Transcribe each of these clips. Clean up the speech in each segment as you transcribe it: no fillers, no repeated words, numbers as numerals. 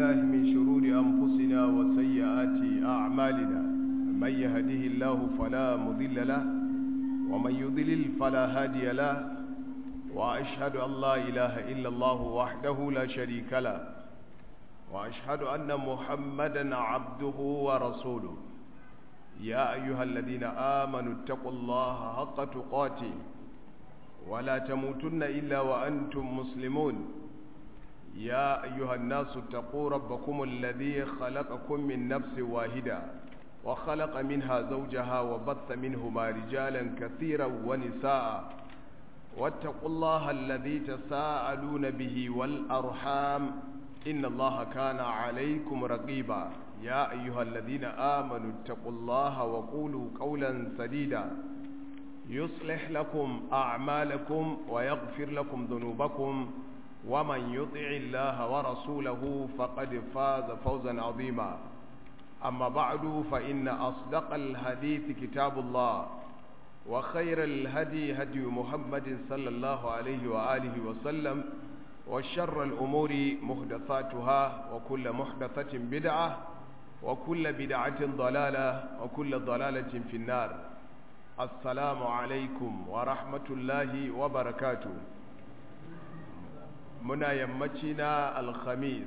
بالله من شرور أنفسنا وسيئات أعمالنا. من يهده الله فلا مضل له ومن يضلل فلا هادي له، وأشهد أن لا إله إلا الله وحده لا شريك له، وأشهد أن محمدا عبده ورسوله. يا أيها الذين آمنوا اتقوا الله حق تقاته ولا تموتن إلا وأنتم مسلمون. يا أيها الناس اتقوا ربكم الذي خلقكم من نفس واحدة وخلق منها زوجها وبث منهما رجالا كثيرا ونساء، واتقوا الله الذي تساءلون به والأرحام إن الله كان عليكم رقيبا. يا أيها الذين آمنوا اتقوا الله وقولوا قولا سديدا يصلح لكم أعمالكم ويغفر لكم ذنوبكم، ومن يطع الله ورسوله فقد فاز فوزا عظيما. أما بعد، فإن أصدق الحديث كتاب الله، وخير الهدي هدي محمد صلى الله عليه وآله وسلم، وشر الأمور محدثاتها، وكل محدثة بدعة، وكل بدعة ضلالة، وكل ضلالة في النار. السلام عليكم ورحمة الله وبركاته. muna yammaci na alhamis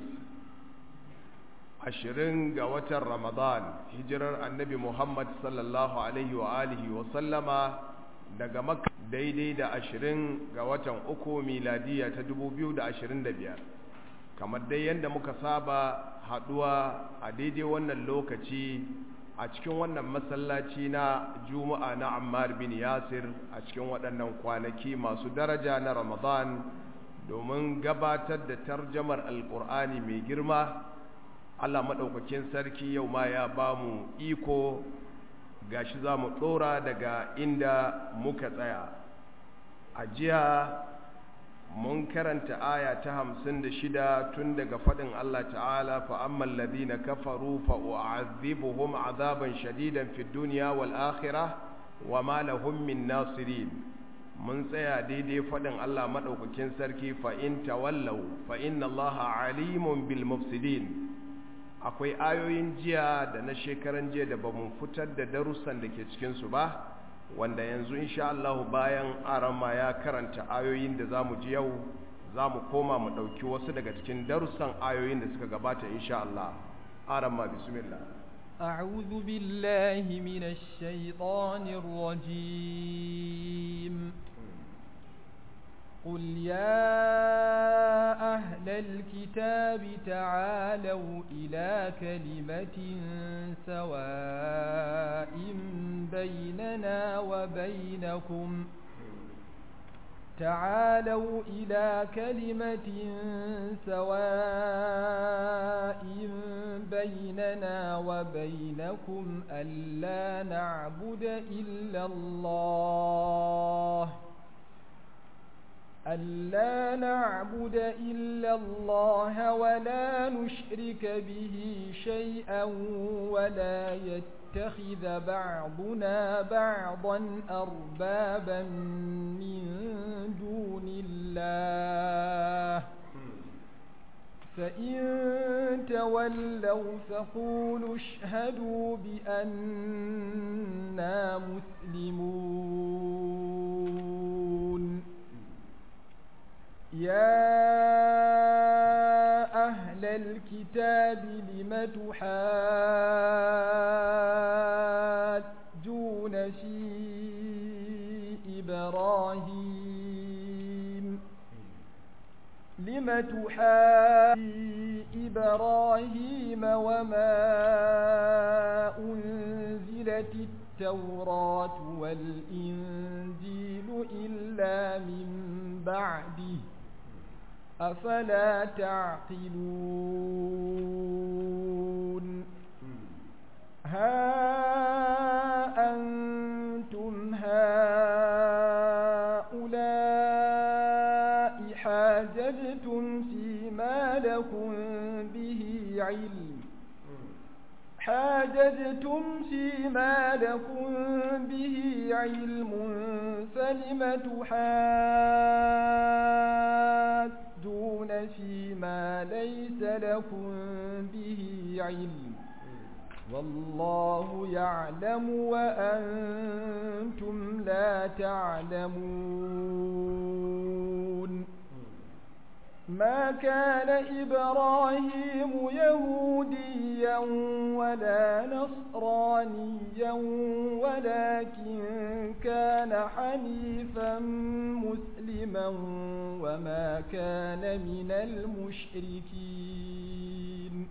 20 ga watan ramadan, hijirar annabi muhammad sallallahu alaihi wa alihi wa sallama daga makka, daidai da 20 ga watan uku miladiya ta 2025. kamar dai yadda muka saba haduwa a daidai wannan lokaci a cikin wannan masallaci na juma'a na ammar bin yasir a cikin waɗannan kwanaki masu daraja na ramadan, domin gabatar da tarjamar alkur'ani mai girma. Allah maɗaukakin sarki yau ma ya ba mu iko gashi za mu ɗora daga inda muka tsaya. A jiya mun karanta aya ta 56 tun daga faɗin Allah ta'ala, fa'amman ladina kafaru fa'u'azzibuhum azaban shadidan fid duniya wal akhirah wa ma lahum min nasirin. mun tsaya daidai faɗin Allah maɗaukakin sarki, fa'in tawallau fa'in Allah alimun bil mufsidin. akwai ayoyin jiya da na shekaran jiya da ba mu fitar da darussan da ke cikinsu ba, wanda yanzu insha Allah bayan arama ya karanta ayoyin da za mu ji yau, za mu koma mu ɗauki wasu daga cikin darussan ayoyin da suka gabata insha Allah. arama bismillah. أعوذ بالله من الشيطان الرجيم. قل يا أهل الكتاب تعالوا إلى كلمة سواء بيننا وبينكم ألا نعبد إلا الله ولا نشرك به شيئا ولا يتخذ بعضنا بعضا أربابا من دون الله، فإن تولوا فقولوا اشهدوا بأننا مسلمون. يا أهل الكتاب لم تحاجون في إبراهيم وما أنزلت التوراة والإنجيل إلا من بعده، أفلا تعقلون. ها أنتم هؤلاء حاججتم فيما لكم به علم فلم تحاجون فيما ليس لكم علم والله يعلم وأنتم لا تعلمون ما كان إبراهيم يهوديا ولا نصرانيا ولكن كان حنيفا مسلما وما كان من المشركين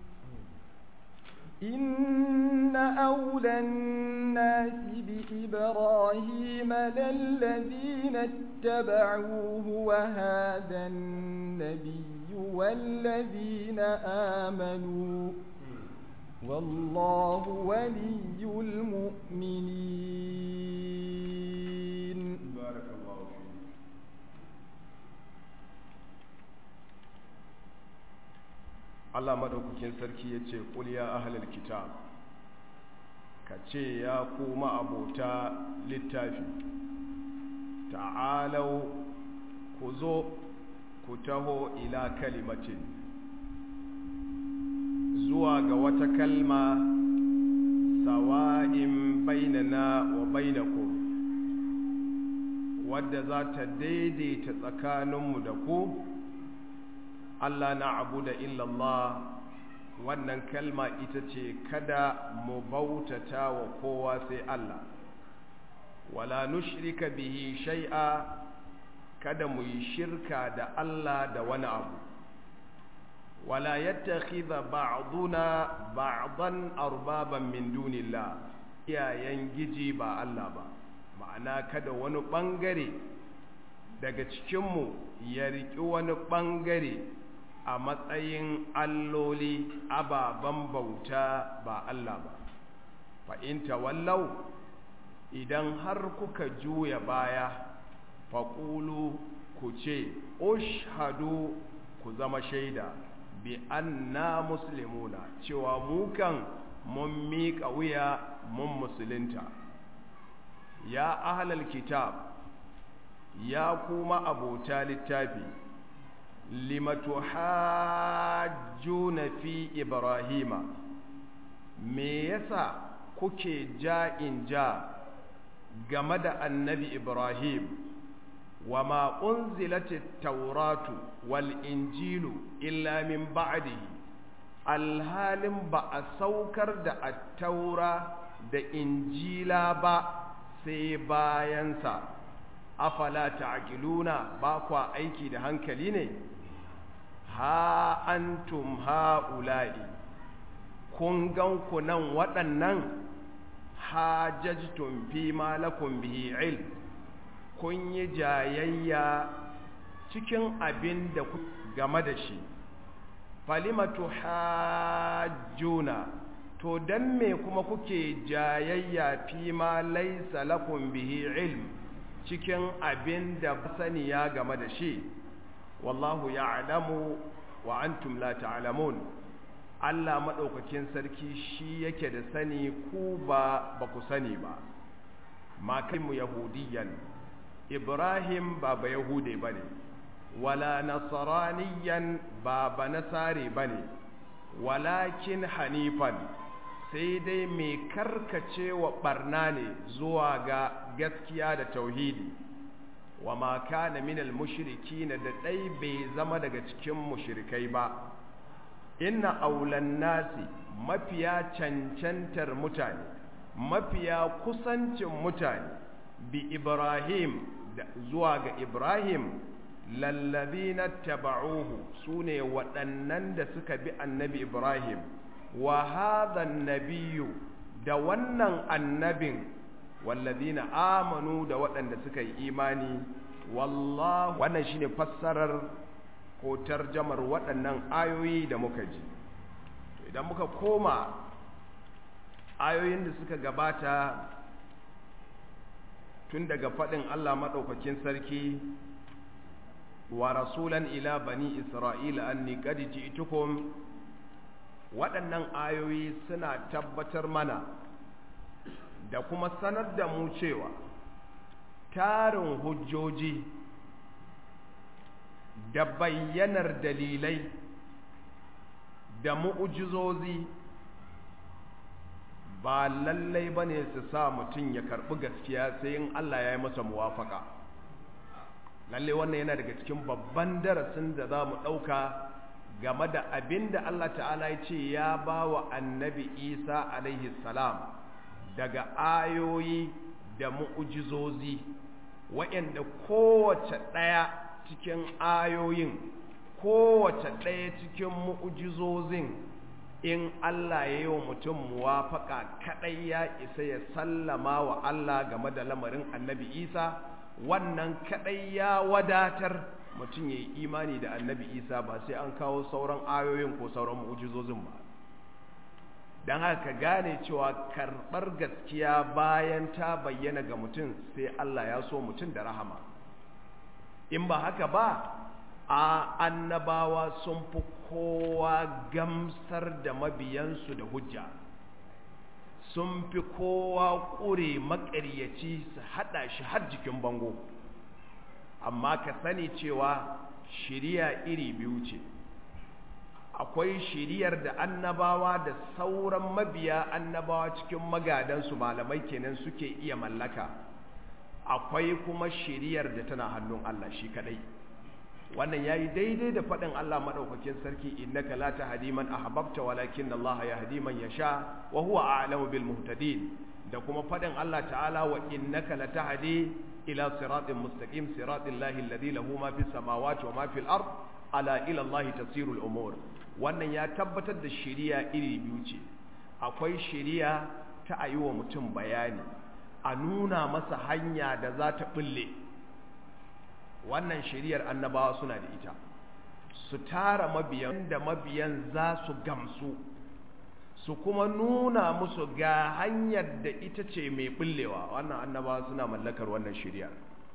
إن أولى الناس بإبراهيم للذين اتبعوه وهذا النبي والذين آمنوا والله ولي المؤمنين. بارك الله فيك. Allah madaukakin sarki ya ce ƙul ya ahlal kitab, ka ce ya kuma abota littafi, ta'alau ku zo ku taho ila kalimatin zuwa ga wata kalma sawa'in bainana wa bainakum wadda za ta daidaita tsakaninmu da ku. Allah na abu da illallah, wannan kalma ita ce kada mu bautata wa kowa sai Allah, wala nushrika bihi shay'a, kada mu yi shirka da Allah da wani abu, wala yattakhidha ba'duna ba'dan arbaban min dunillah, iyayen giji ba Allah ba, ma'ana kada wani bangare daga cikinmu ya riƙi wani bangare a matsayin alloli ababen bauta ba Allah ba. Fa in tawallau, idan har kuka juya baya, faƙulu ku ce ushhadu, ku zama shaida bi anna muslimuna, cewa mu kan mun miƙa wuya mun musulunta. Ya ahlal kitab, ya kuma abota littafi, limatu hajjuna fi ibrahima, me yasa kuke ja'in ja game da annabi ibrahim, wa ma unzilatit tauratu wal injilu illa min ba'dihi, alhalin ba a saukar da attaura da injila ba sai bayansa. Afala ta'qiluna, ba kwa aiki da hankali ne? Ha antum ha'ula'i, kun gan ku nan waɗannan, hajajtum fi ma lakum bihi ilm, kun yi jayayya cikin abin da ku game da shi. Falimatu hajjuna, to dan me kuma kuke jayayya fi ma laysa lakum bihi ilm, cikin abin da sani ya game da shi. Wallahu ya'lamu wa antum la ta'lamun, Allah madaukakin sarki shi yake da sani, ku ba ku sani ba. Ma kaimu yahudiyan, Ibrahim ba yahude bane, wala nasraniyan ba nasare bane, walakin hanifan, sai dai mai karkacewa barna ne zuwa ga gaskiya da tauhidi. Wa ma kana minal mushrikin, da dai bai zama daga cikin mushrikai ba. Inna aulan nasi, mafiya cancantar mutane, mafiya kusancin mutane, bi Ibrahim, zuwa ga Ibrahim, lallazina taba'uhu, sune waɗannan da suka bi annabi Ibrahim. Wa hadha an-nabiyyu, da wannan annabin, wallazina amanu, da waɗanda suka yi imani. Wallahu, wannan shine fassarar ko tarjamar waɗannan ayoyi da muka ji. Idan muka koma ayoyin da suka gabata, tun daga faɗin Allah maɗaukakin sarki, wa rasulan ila bani isra'ila anni qad ji'tukum, waɗannan ayoyi suna tabbatar mana da kuma sanar da mu cewa tarin hujjoji da bayyanar dalilai da mu'ujizozi ba lallai bane su sa mutum ya karbi gaskiya sai in Allah ya yi masa muwafaka. Lalle wannan yana daga cikin babban darasin da za mu ɗauka game da abin da Allah ta'ala ya ce ya ba wa annabi Isa alaihi salam daga ayoyi da mu'ujizozi, waɗanda kowace ɗaya cikin ayoyin, kowace ɗaya cikin mu'ujizozin, in Allah ya yi wa mutum muwafaka kaɗai ya isa ya sallama wa Allah game da lamarin annabi Isa. Wannan kaɗai ya wadatar mutum ya yi imani da annabi Isa, ba sai an kawo sauran ayoyin ko sauran mu'ujizozin ba. Don haka gane cewa karɓar gaskiya bayan ta bayyana ga mutum sai Allah ya so mutum da rahama. In ba haka ba, a annabawa sun fi kowa gamsar da mabiyansu da hujja, sun fi kowa ƙure maƙaryaci su haɗa shi har jikin bango. Amma ka sani cewa shiriya iri biyu ce. Akwai shiriyar da annabawa da sauran mabiya annabawa cikin magadansu malamai kenan suke iya mallaka. Akwai kuma shiriyar da tana hannun Allah shi kadai. Wannan yayi daidai da faɗin Allah madaukakin sarki, innaka la tahdi man ahbabta walakin Allah yahdi man yasha wa huwa a'lamu bil muhtadin. Da kuma faɗin Allah ta'ala, wa innaka la tahdi ila siratin mustaqim siratil lahi alladhi lahu ma fis samawati wa ma fil ard ala ila Allah tasirul umur. Wannan ya tabbatar da shiriya iri biyu ce. Akwai shiriya ta ayi wa mutum bayani, a nuna masa hanya da za ta bulle. Wannan shiriyar annabawa suna da ita, su tara mabiyan da mabiyan za su gamsu, su kuma nuna musu ga hanyar da ita ce mai bullewa. Wannan annabawa suna mallakar wannan shiriyar.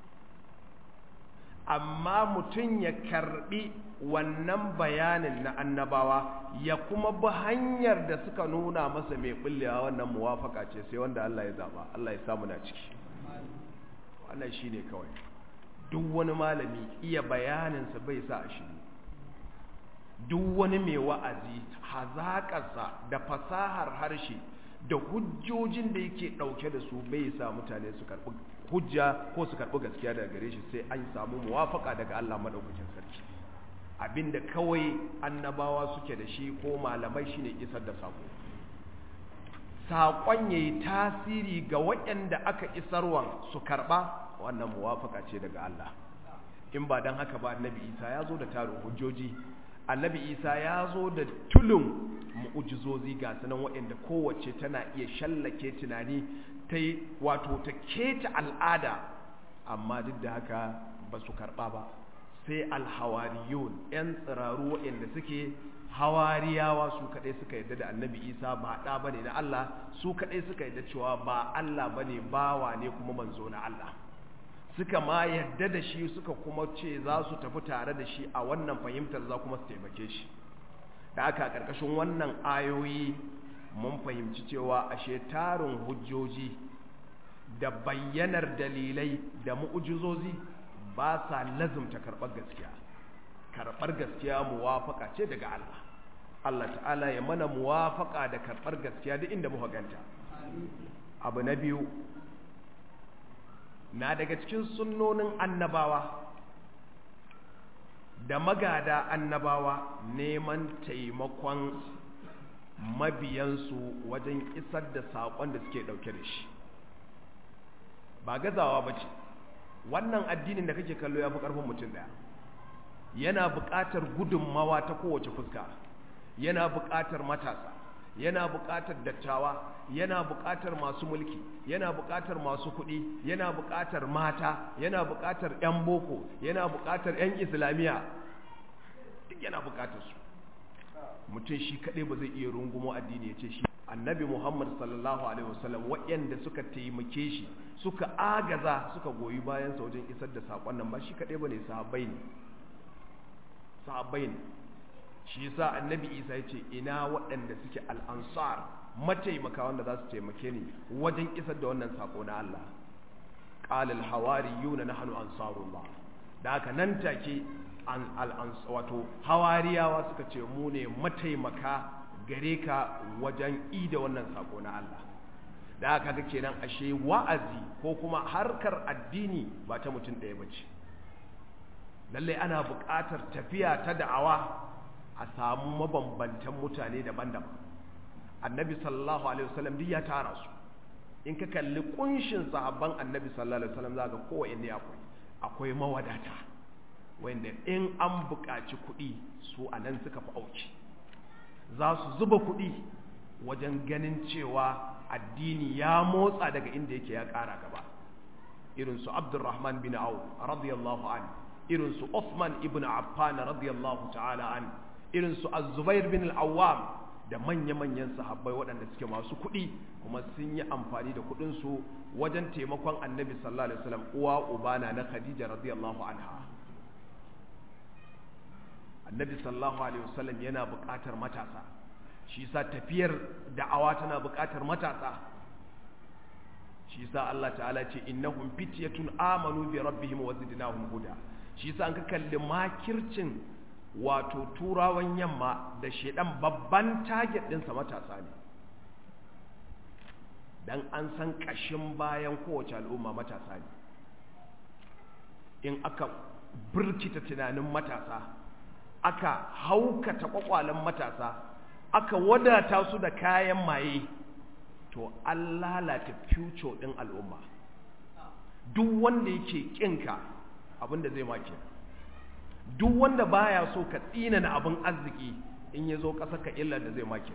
Amma mutum ya karbi wannan bayanin na annabawa ya kuma bi hanyar da suka nuna masa mai bullewa, wannan muwafaka ce sai wanda Allah ya zaba. Allah ya samu na ciki. Wannan shine kawai. Duk wani malami iya bayaninsa bai sa a shi. Duk wani mai wa'azi hazaƙarsa da fasahar harshe da hujjojin da yake ɗauke da su bai sa mutane su karɓi hujja ko su karɓi gaskiya daga gare shi sai an samu muwafaka daga Allah maɗaukakin sarki. Abinda kawai annabawa suke da shi ko malamai shine isar da saƙo. Saƙon yayi tasiri ga waɗanda aka isarwan su karɓa, wannan muwafaka ce daga Allah. In ba dan haka ba, annabi Isa ya zo da tarin hujjoji, annabi Isa ya zo da tulun mu'ujizozi ga sanan waɗanda kowace tana iya shallake tunani ta yi wato ta keta al'ada, amma duk da haka ba su karɓa ba. Sai alhawariyun, 'yan tsiraru waɗanda suke hawariyawa, su kaɗai suka yadda da annabi Isa ba ɗa bane na Allah, su kaɗai suka yadda cewa ba Allah bane, bawa ne kuma manzo na Allah. Suka ma yadda da shi, suka kuma ce za su tafi tare da shi a wannan fahimtar, za kuma su taimake shi. Da aka a ƙarƙashin wannan ayoyi mun fahimci cewa ashe tarin hujjoji da bayyanar dalilai da mu'ujizozi ba sa lazumta karɓar gaskiya. Karɓar gaskiya muwafaka ce daga Allah. Allah ta'ala ya mana muwafaka da karɓar gaskiya duk inda muka ganta. Abu na biyu, na daga cikin sunnonin annabawa da magada annabawa neman taimakon mabiyansu wajen isar da saƙon da suke ɗauke da shi. Ba gazawa ba ce. Wannan addinin da kake kallo ya fi ƙarfin mutum ɗaya. Yana buƙatar gudunmawa ta kowace fuska. Yana buƙatar matasa, yana buƙatar dattawa, yana buƙatar masu mulki, yana buƙatar masu kuɗi, yana buƙatar mata, yana buƙatar 'yan boko, yana buƙatar 'yan islamiyya, duk yana buƙatar su. Mutum shi kaɗai ba zai iya rungumo addini ya ce shi. Annabi Muhammad sallallahu alaihi wasallam, waɗanda suka taimake shi, suka agaza, suka goyi bayansa wajen isar da saƙon nan, ba shi kaɗai ba ne, sahabbai ne. Sahabbai ne. Shi yasa annabi Isa ya ce, ina waɗanda suke al'ansar, mataimaka wanda za su taimake ni wajen isar da wannan saƙo na Allah. Qala al-hawariyuna nahnu ansarullah. Da haka nan take wato hawariyawa suka ce mu ne mataimaka gare ka wajen ida wannan saƙo na Allah. da aka ga kenan ashe wa'azi ko kuma harkar addini ba ta mutum ɗaya bace. Lallai ana buƙatar tafiya ta da'awa a samu mabambantan mutane daban-daban. Annabi sallallahu alaihi wasallam duk ya tara su. In ka kalli kunshin sahabban Annabi sallallahu alaihi wasallam zaka kowanne akwai mawadata wanda in an buƙaci kuɗi su anan suka fi auki. Za su zuba kuɗi wajen ganin cewa addini ya motsa daga inda yake ya ƙara gaba. Irin su Abdurrahman bin Auf radiyallahu anhu, irin su Uthman ibn Affan radiyallahu ta'ala anhu, irin su Az-Zubair bin Al-Awwam da manya-manyan sahabbai waɗanda suke masu kuɗi kuma sun yi amfani da kuɗinsu wajen taimakon Annabi sallallahu alaihi wasallam uwa ubana na Khadija radiyallahu anha. Annabi sallallahu alaihi wasallam yana buƙatar matasa, shi yasa tafiyar da'awa tana buƙatar matasa. Shi yasa Allah ta'ala ce innahum fityatun amanu bi rabbihim wa zidnahum huda. Shi yasa an ka kalli makircin wato turawan yamma da shedan babban target ɗinsa matasa ne. Dan an san ƙashin bayan kowace al'umma matasa ne. In aka birkita tunanin matasa, aka haukata kwakwalen matasa, aka wadata su da kayan maye, to an lalata future ɗin al'umma. Duk wanda yake ƙinka abinda zai make, duk wanda baya so ka tsina na abin arziki in ya zo ƙasa ka illar da zai make,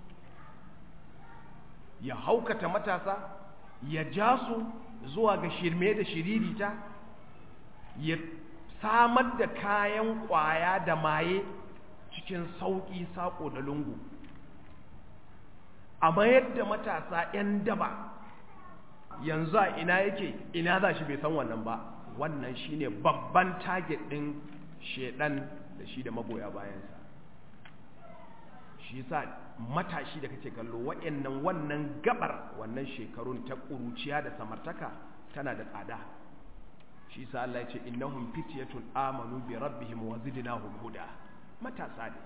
ya haukata matasa, ya ja su zuwa ga shirme da shiririta, ya samar da kayan ƙwaya da maye cikin sauƙi saƙo da lungu, a mayar da matasa 'yan daba. Yanzu a ina yake, ina za shi bai san wannan ba. Wannan shine babban target ɗin shedan da shi da magoya bayansa. Shi yasa matashi da kake kallo wannan gabar wannan shekarun ta ƙuruciya da samartaka tana da tsada. Shi yasa Allah ya ce innahum fityatun amanu bi rabbihim wa zidnahum huda. Matasa ne.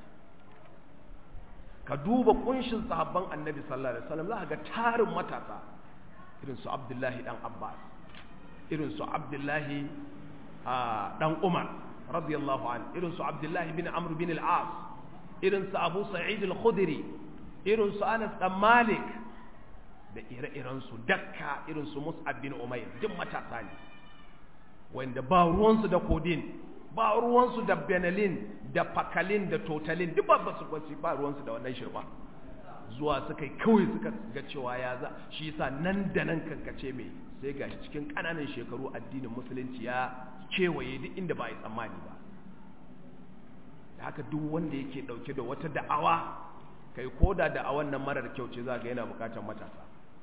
Ka duba kunshin sahabban Annabi sallallahu alaihi wasallam za ka ga tarin matasa irin su Abdullahi dan Abbas, irin su Abdullahi dan Umar radiyallahu anhu, irin su Abdullahi bin Amr bin al-As, irin su Abu Sa'id al-Khudri, irin su Anas dan Malik da ire-iren su Dakka, irin su Mus'ab bin Umayr, duk matasa ne wanda ba ruwansu da codeine, ba ruwansu da benelin da pakalin da totalin, duk ba ruwansu da wannan shirba. Zuwa suka kawai suka ga cewa ya za shi yasa nan da nan kankace mai sai gashi cikin ƙananan shekaru addinin musulunci ya kewaye duk inda ba a yi tsammani ba. Da haka duk wanda yake ɗauke da wata da'awa, kai koda da'awan nan marar kyau ce za ga yana buƙatar matasa.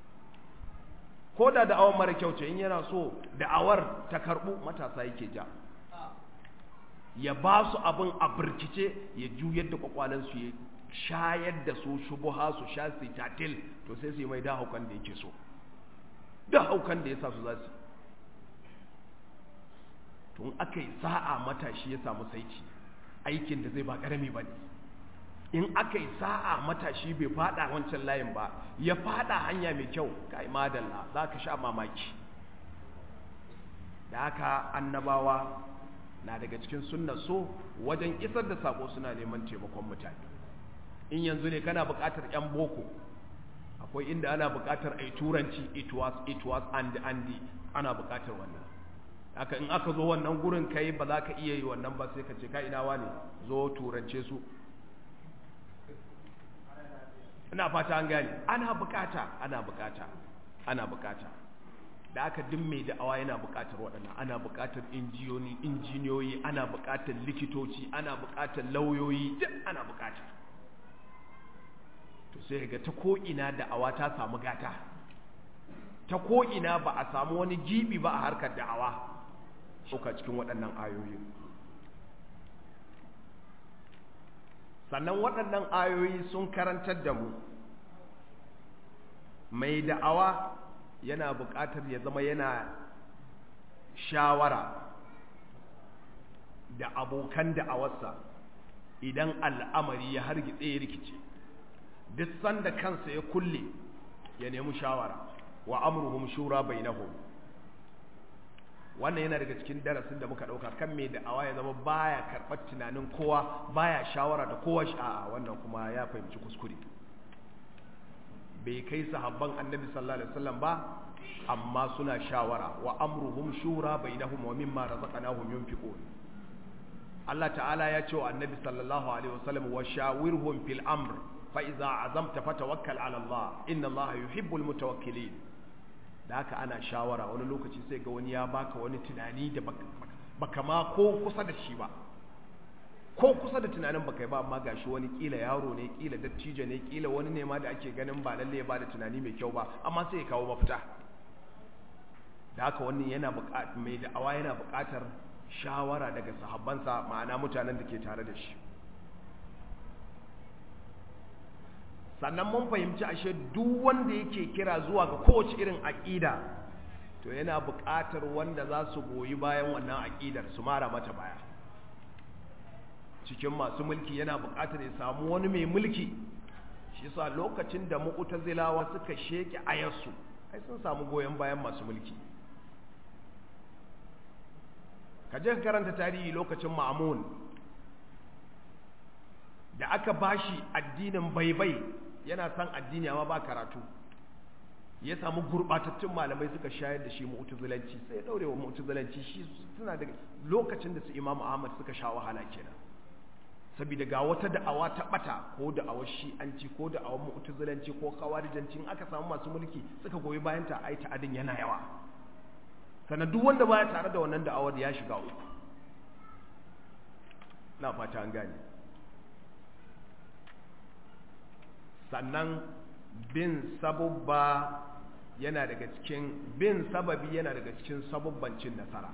Koda da'awan marar kyau ce in yana so da'awar ta karɓu, matasa yake ja. Ya ba su abin a birkice, ya juyar da kwakwalensu, ya shayar da su shubuha, su sha su tatil, to sai su yi mai da haukan da yake so, da haukan da ya sa su za su. Tun aka yi sa'a matashi ya samu saiti, aikin da zai ba ƙarami ba ne. In aka yi sa'a matashi bai fada wancan layin ba, ya fada hanya mai kyau, kai madalla za ka sha mamaki. Da haka annabawa na daga cikin sunna so wajen isar da sako suna neman taimakon mutane. In yanzu ne kana buƙatar 'yan boko, akwai inda ana buƙatar a yi turanci, it was and ana buƙatar wannan. Haka in aka zo wannan gurin kai ba za ka iya yi wannan ba, sai ka ce ka ina wane zo turance su. Ina fata an gane, ana buƙata. Da aka duk mai da'awa yana buƙatar waɗannan, ana buƙatar injiniyoyi, ana buƙatar likitoci, ana buƙatar lauyoyi, duk ana buƙata. To sai ga ta ko'ina da'awa ta samu gata, ta ko'ina ba a samu wani gibi ba a harkar da'awa, sauka cikin waɗannan ayoyi. Sannan waɗannan ayoyi sun karantar da mu mai da'awa yana buƙatar ya zama yana shawara da abokan da'awarsa idan al'amari ya hargitse ya rikice. Duk sanda kansa ya kulle ya nemi shawara, wa amruhum shura bainahum. Wannan yana daga cikin darasin da muka dauka kan me da awa ya zama baya karbar tunanin kowa, baya shawara da kowa. A'a, wannan kuma ya fahimci kuskure. Bai kai sahabban annabi sallallahu alaihi wasallam ba, amma suna shawara. Wa amruhum shura bainahum wa mimma razaqnahum yunfiqun. Allah ta'ala ya ce wa annabi sallallahu alaihi wasallam wa shawirhum fil amr fa idza azamta fatawakkal ala Allah inna Allah yuhibbul mutawakkilin. Da haka ana shawara. Wani lokaci sai ga wani ya baka wani tunani da baka ma ko kusa da shi ba, ko kusa da tunanin baka yi ba, amma gashi wani kila yaro ne, kila dattijo ne, kila wani ne ma da ake ganin ba lalle ya bada tunani mai kyau ba, amma sai ya kawo mafita. Da haka wannan yana buƙatar, mai da'awa yana buƙatar shawara daga sahabbansa, ma'ana mutanen da ke tare da shi. Sannan mun fahimci ashe duk wanda yake kira zuwa ga kowace irin aƙida to yana buƙatar wanda za su goyi bayan wannan aƙidar, su mara mata baya. Cikin masu mulki yana buƙatar ya samu wani mai mulki. Shi yasa lokacin da mu'tazilawa suka sheke ayarsu, ai sun samu goyon bayan masu mulki. Ka je ka karanta tarihi lokacin Ma'mun da aka bashi addinin baibai, yana son addini amma ba karatu, ya samu gurbatattun malamai suka shayar da shi mu'tazilanci, sai ya daure wa mu'tazilanci. Shi suna da lokacin da su Imam Ahmad suka sha wahala kenan, saboda ga wata da'awa ta bata, ko da'awar shi'anci ko da'awar mu'tazilanci ko khawarijanci, in aka samu masu mulki suka goyi bayan ta, ai ta'adin yana yawa. Sannan duk wanda baya tare da wannan da'awar ya shiga uku. Na fata an gane. Sannan bin sababba yana daga cikin, bin sababi yana daga cikin sababban cin nasara.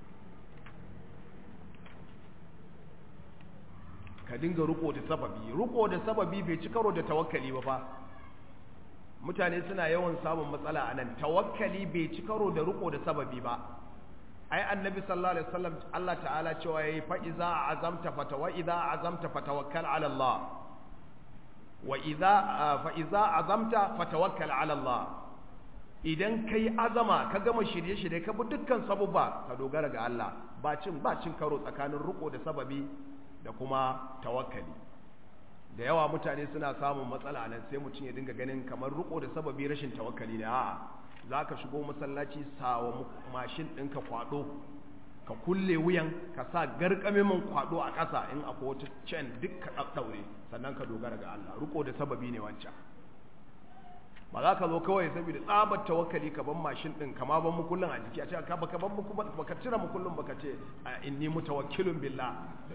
Ka dinga riko da sababi. Riko da sababi bai ci karo da tawakkali ba fa. Mutane suna yawan samun matsala a nan. Tawakkali bai ci karo da riko da sababi ba. Ai annabi sallallahu alaihi wasallam Allah ta'ala cewa yayi fa iza azamta fatawakkal ala Allah. Wa iza azamta fatawakkal ala Allah. Idan kai azama ka gama shirye-shirye ka bi dukkan sabubba, ka dogara ga Allah. Ba cin karo tsakanin riko da sababi da kuma tawakkali. Da yawa mutane suna samun matsala nan, sai mutum ya dinga ganin kamar riko da sababi rashin tawakkali ne. A'a, zaka shigo masallaci, sawa mashin ɗinka kwado, ka kulle wuyan, ka sa garkamemin kwado a ƙasa, in akwai wata chain duk ka ɗaɗɗaure, sannan ka dogara ga Allah. Riko da sababi ne wancan. Ba za ka zo kawai saboda tsabar tawakkali ka ban mashin ɗin, kama ban mukullin a jiki, a ce ka baka ban mukullin, baka cire mukullin, baka ce inni mutawakkilun billah.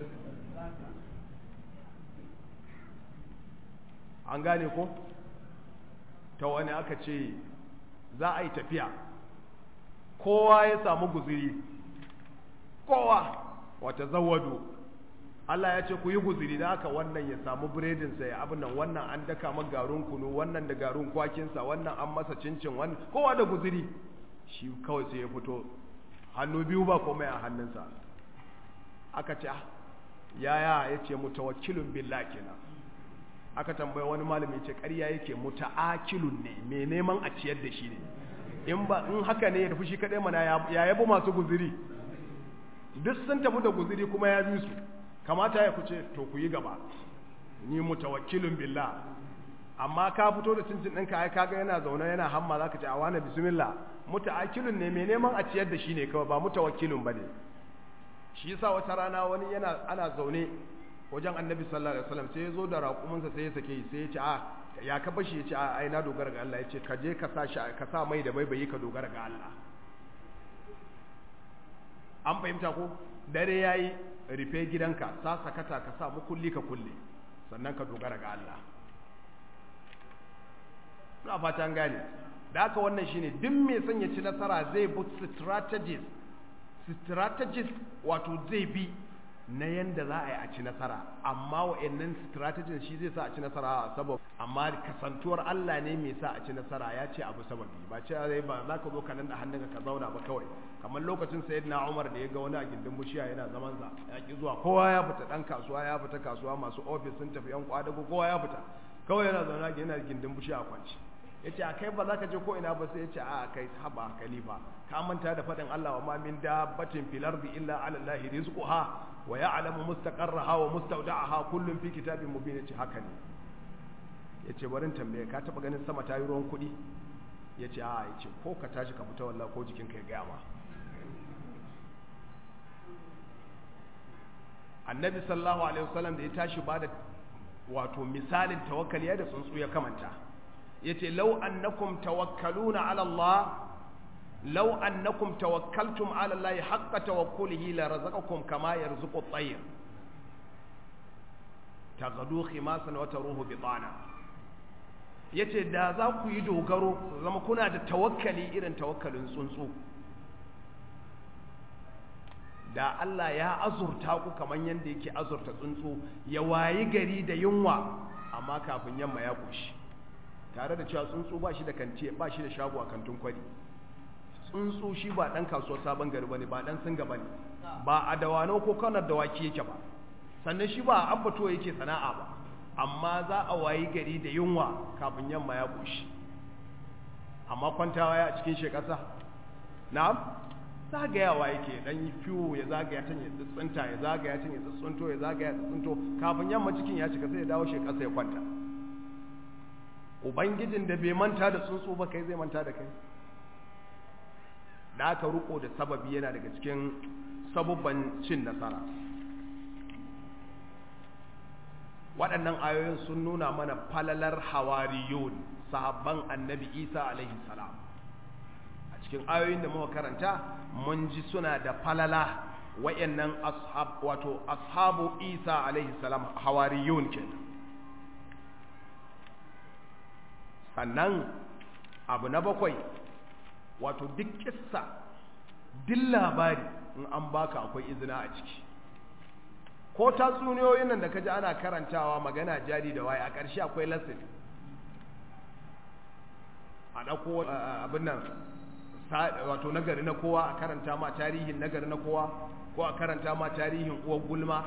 An gane ko? Ta wani aka ce za a yi tafiya, kowa ya samu guziri, kowa wata zawadu. Allah ya ce ku yi guziri, da haka wannan ya samu biredinsa ya abin nan, wannan an daka man garin kunu, wannan da garin kwakinsa, wannan an masa cincin, wannan kowa da guziri. Shi kawai sai ya fito hannu biyu ba komai a hannunsa. Aka ce yaya, ya ce mutawakkilun billah kenan. Aka tambaye wani malami, ce ƙarya yake, muta'akilun ne, mai neman a ciyar da shi ne. In haka ne ya tafi shi kaɗai mana, ya yabi masu guziri. Duk sun tafi da guziri kuma ya bi su. Kamata ya kuce to ku yi gaba, ni mutawakkilun billah. Amma ka fito da cincin ɗinka, ai kaga yana zaune yana hamma, za ka ce a wani bismillah. Muta'akilun ne, mai neman a ciyar da shi ne kawai, ba mutawakkilun ba ne. Shi yasa wata rana wani ana zaune wajen annabi sallallahu alaihi wasallam, sai ya zo da raƙuminsa sai ya sake, sai ya ce ya ka bashi, ya ce ai na dogara ga Allah. Ya ce ka je ka sa mai da baibayi, ka dogara ga Allah. An fahimta ko? Dare yayi, rufe gidanka, sa sakata, ka sa mukulli ka kulle, sannan ka dogara ga Allah. Ina fata an gane. Da haka wannan shine duk mai son ya ci nasara zai bi strategies, wato zai bi na yanda za a yi a ci nasara, amma wa'annan strategies shi zai sa a ci nasara saboda, amma kasantuwar Allah ne mai sa a ci nasara, ya ce abu sababi, ba ce ba za ka zo ka nan da hannunka ka zauna ba kawai. Kamar lokacin sayyidina Umar da ya ga wani a gindin bishiya yana zaman sa, ya ki zuwa, kowa ya fita, dan kasuwa ya fita kasuwa, masu office sun tafi, yan kwadago kowa ya fita, kawai yana zauna yana gindin bishiya a kwanci. yace a kai ba za ka je ko ina ba sai yace a kai haba khalifa ka manta da fadin Allah wa ma min dabbatin fil ardi illa ala allahi rizquha wa ya'lamu mustaqarraha wa mustawda'aha kullun fi kitabin mubin. Yace haka ne. Yace barin tambaye ka taba ganin sama ta yi ruwan kudi? Yace a yace ko ka tashi ka fita wallahi ko jikinka ya gaya ma. Annabi sallallahu alaihi wasallam da ya tashi bada wato misalin tawakkali da tsuntsu ya kamanta. Yace law annakum tawakkaluna ala Allah law annakum tawakkaltum ala Allah haqqa tawakkulihi la razaqakum kama yarzuqu at-tayr taghdu khimasan wa taruhu bitana. Yace da za ku yi dogaro zama kuna da tawakkali irin tawakkalin tsuntsu, da Allah ya azurta ku kaman yanda yake azurta tsuntsu ya wayi gari da yunwa amma kafin yamma ya koshi, tare da cewa tsuntsu ba shi da kanti ba shi da shago a kantin kwari. Tsuntsu shi ba dan kasuwar sabon gari bane, ba dan singa bane, ba a dawanau ko kanar dawaki yake ba, sannan shi ba a abbato yake sana'a ba, amma za a wayi gari da yunwa kafin yamma ya koshi. Amma kwantawa ya cikin shekasa na'am zagayawa yake dan yi fiwo ya zagaya can ya tsuntsunta ya zagaya can ya tsuntsunto ya zagaya ya tsuntsunto kafin yamma cikin ya cika sai ya dawo shekasa ya kwanta. Ubangijin da bai manta da tsuntsu ba kai zai manta da kai? Da aka ruko da sababi yana daga cikin sabubban cin nasara. Waɗannan ayoyin sun nuna mana falalar hawariyun, sahabban annabi Isa alaihi salam. A cikin ayoyin da muka karanta mun ji suna da falala wayannan ashabu Isa alaihi salam, hawariyun kenan. Sannan abu na bakwai, wato duk kissa duk labari in an baka akwai izina a ciki. Ko tatsuniyoyin nan da kaji ana karantawa magana jari da waye a ƙarshe akwai lesson. A ɗauko abin nan wato nagari na kowa a karanta ma tarihin nagari na kowa, ko a karanta ma tarihin uwar gulma,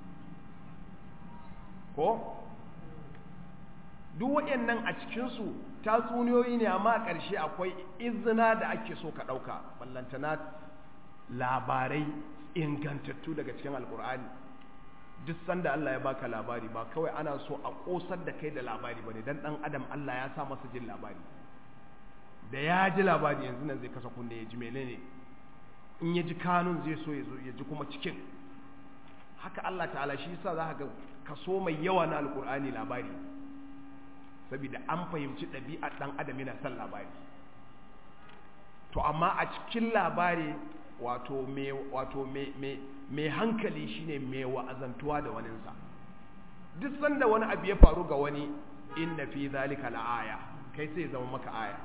ko duk waɗannan a cikinsu tatsuniyoyi ne, amma a ƙarshe akwai izina da ake so ka ɗauka. Ballantana labarai ingantattu daga cikin alkur'ani. Duk sanda Allah ya baka labari ba kawai ana so a ƙosar da kai da labari ba ne, don ɗan adam Allah ya sa masa jin labari. Da ya ji labari yanzu nan zai kasa kunne ya ji menene, in ya ji kanun zai so ya ji kuma cikin. Haka Allah ta'ala shi yasa za ka ga kaso mai yawa na alkur'ani labari, saboda an fahimci ɗabi'ar ɗan adam yana son labari. To amma a cikin labari wato mai hankali shine mai wa'azantuwa da waninsa. Duk sanda wani abu ya faru ga wani, inna fi zalika la'aya, kai sai zama maka aya.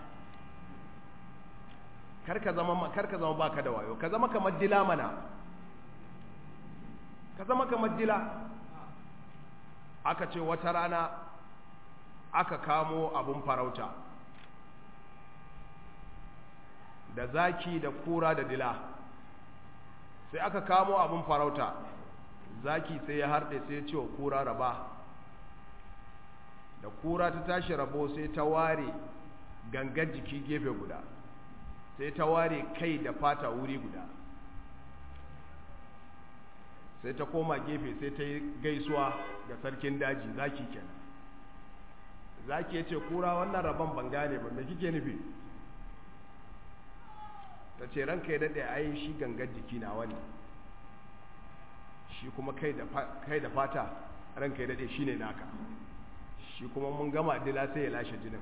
Karka zama baka da wayo, ka zama kamar dila mana, ka zama kamar dila. Aka ce wata rana aka kamo abun farauta da zaki da kura da dila. Sai aka kamo abun farauta, zaki sai ya harɗe sai ya ce wa kura raba. Da kura ta tashi rabo sai ta ware gangar jiki gefe guda, sai ta ware kai da fata wuri guda, sai ta koma gefe sai ta yi gaisuwa ga sarkin daji, zaki kenan. Zaki ya ce kura wannan rabon ban gane ba, me kike nufi? Ta ce ranka ya daɗe ai shi gangar jiki na wani, shi kuma kai da fata ranka ya daɗe shi ne naka, shi kuma mun gama dila sai ya lashe jinin.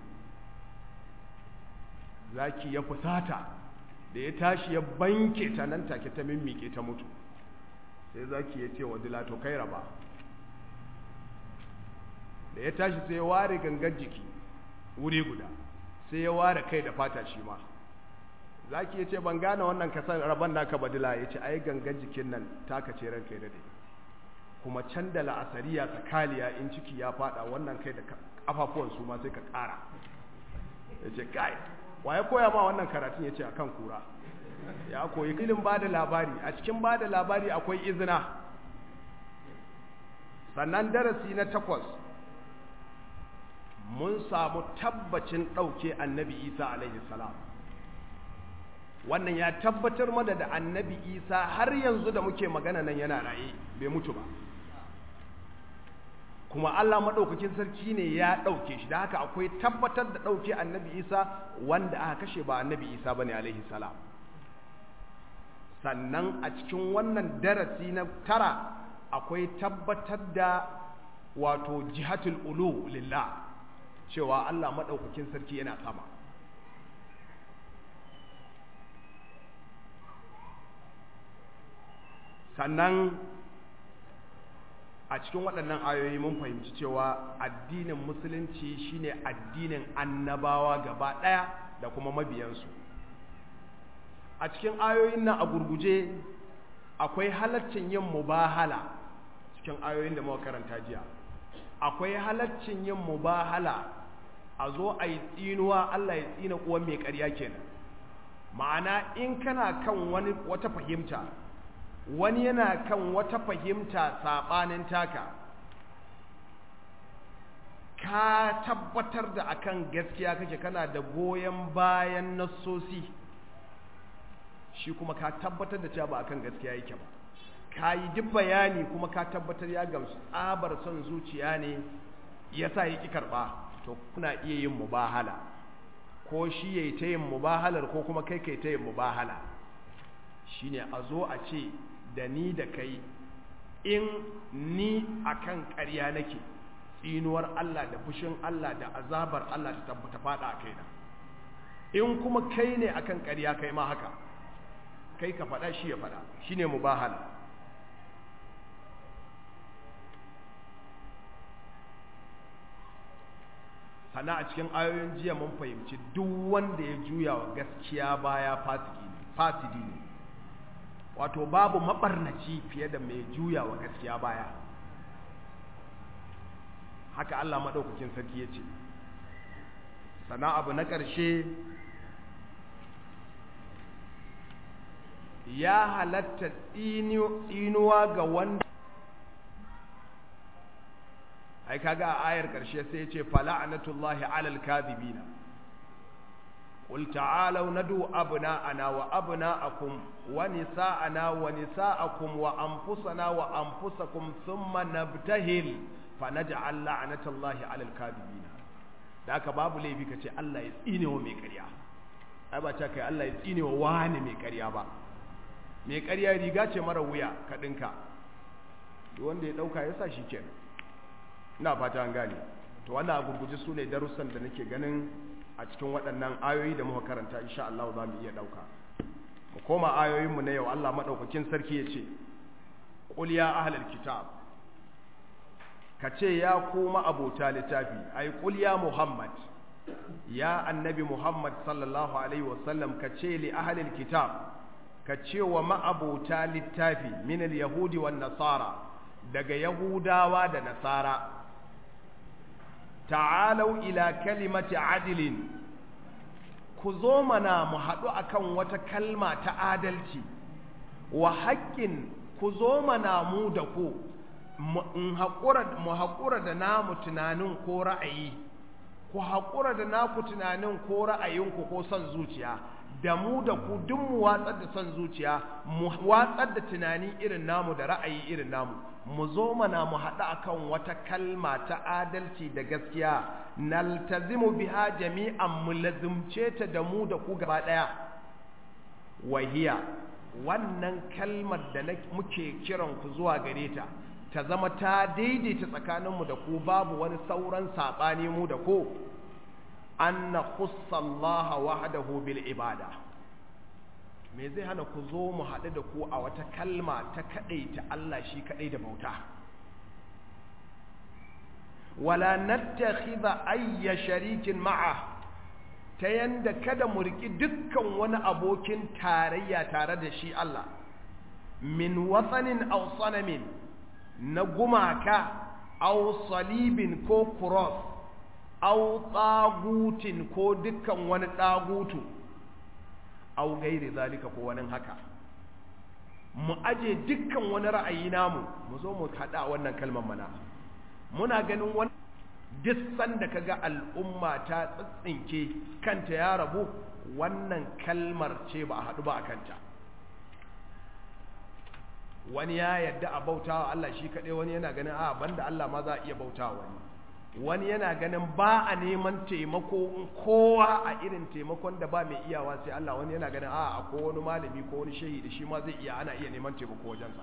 Zaki ya fusata, da ya tashi ya banke ta nan take ta mimmike ta mutu. Sai zaki ya ce wa dila to kai raba. Da ya tashi sai ya ware gangar jiki wuri guda, sai ya ware kai da fata shi ma. Zaki ya ce ban gane wannan kasar rabon naka badila. Ya ce ai gangar jikin nan taka ce ranka ya dade, kuma can da la'asariya sakaliya in ciki ya fada wannan kai da kafafuwan su ma sai ka kara. Ya ce kai waye koya ma wannan karatun? Ya ce akan kura ya koyi ilin ba da labari. A cikin ba da labari akwai izina. Sannan darasi na 8, mun samu tabbacin ɗauke annabi Isa alaihi salam. Wannan ya tabbatar mana da annabi Isa har yanzu da muke magana nan yana raye, bai mutu ba. Kuma Allah maɗaukakin sarki ne ya ɗauke shi, da haka akwai tabbatar da ɗauke annabi Isa wanda aka kashe ba annabi Isa bane alaihi salam. Sannan a cikin wannan darasi na 9 akwai tabbatar da wato jihatul ulu lillah, cewa Allah maɗaukakin sarki yana sama. Sannan a cikin waɗannan ayoyi mun fahimci cewa addinin musulunci shine addinin annabawa gaba ɗaya da kuma mabiyansu. A cikin ayoyin nan a gurguje akwai halaccin yin mubahala. Cikin ayoyin da muka karanta jiya akwai halaccin yin mubahala, a zo a yi tsinuwa, Allah ya tsina uwan mai ƙarya kenan. Ma'ana in kana kan wata fahimta, wani yana kan wata fahimta saɓanin taka, ka tabbatar da akan gaskiya kake, kana da goyon bayan nassosi, shi kuma ka tabbatar da cewa ba akan gaskiya yake ba, ka yi duk bayani kuma ka tabbatar ya gamsu tsabar son zuciya ne ya sa ya ƙi karɓa, to kuna iya yin mubahala, ko shi ya yi ta yin mubahalar ko kuma kai kai ta yin mubahala. Shi ne a zo a ce da ni da kai, in ni akan ƙarya nake, tsinuwar Allah da fushin Allah da azabar Allah ta tabbata fada a kaina. In kuma kai ne akan ƙarya, kai ma haka, kai ka faɗa shi ya faɗa, shi ne mubahala. Sana a cikin ayoyin jiya mun fahimci duk wanda ya juya wa gaskiya baya fasidi ne. Wato babu mabarnaci fiye da mai juya wa gaskiya baya. Haka Allah maɗaukakin sarki ya ce. Sana abu na ƙarshe, ya halatta tsinuwa ga wanda, ai kaga a ayar ƙarshe sai ya ce fala'anatullahi alal kadhibina. قل تعالوا ندعو أبناءنا وأبناءكم ونساءنا ونساءكم وأنفسنا وأنفسكم ثم نبتهل فنجعل لعنة الله على الكاذبين. ذاك باب لي بك تي الله يتيني ومي كريا. أبا تاكي الله يتيني وواني مي كريا با. مي كريا riga ce mara wuya ka dinka. Wanda ya dauka ya sa shi kenan. Ina fata an gane. To wannan a gurguje sune darussan da nake ganin a cikin waɗannan ayoyi da muka karanta insha Allah za mu iya ɗauka. Mu koma ayoyinmu na yau. Allah maɗaukakin sarki ya ce, ƙul ya ahlal kitab, ka ce ya kuma abota littafi, ai ƙul ya Muhammad, ya annabi Muhammad sallallahu alaihi wasallam, ka ce li ahlil kitab, ka ce wa ma'abota littafi min al-yahudi wan nasara, daga yahudawa da nasara, ta'alau ila kalimati adilin, ku zo mana mu haɗu akan wata kalma ta adalci, wa haƙƙin, ku zo mana mu da ku mu haƙura da namu tunanin ko ra'ayi, ku haƙura da naku tunanin ko ra'ayinku ko son zuciya, da mu da ku duk mu watsar da son zuciya, mu watsar da tunani irin namu da ra'ayi irin namu, mu zo mana mu haɗu akan wata kalma ta adalci da gaskiya, naltazimu biha jami'an, mu lazimce ta da mu da ku gaba ɗaya. Wahiya, wannan kalmar da muke kiran ku zuwa gare ta, ta zama ta daidaita tsakaninmu da ku, babu wani sauran saɓani mu da ku, an na khussallaha wahdahu bil ibada. Me zai hana ku zo mu haɗu da ku a wata kalma ta kaɗaita Allah shi kaɗai da bauta? Wala nattakhidha ayya sharikin ma'a, ta yanda kada mu riki dukkan wani abokin tarayya tare da shi Allah, min watsanin aw sanamin, na gumaka, aw salibin ko cross, aw tsagutin ko dukkan wani tsagutu, aw gairi zalika ko wani haka. Mu aje dukkan wani ra'ayi namu, mu zo mu haɗa wannan kalmar mana. Muna ganin wani duk sanda kaga al'umma ta tsitsinke kanta ya rabu, wannan kalmar ce ba a haɗu ba a kanta. Wani ya yadda a bautawa Allah shi kaɗai, wani yana ganin a banda Allah ma za a iya bautawa wani yana ganin ba a neman taimako kowa a irin taimakon da ba mai iyawa sai Allah, wani yana ganin a akwai wani malami ko wani shehi da shi ma zai iya, ana iya neman taimako wajensa.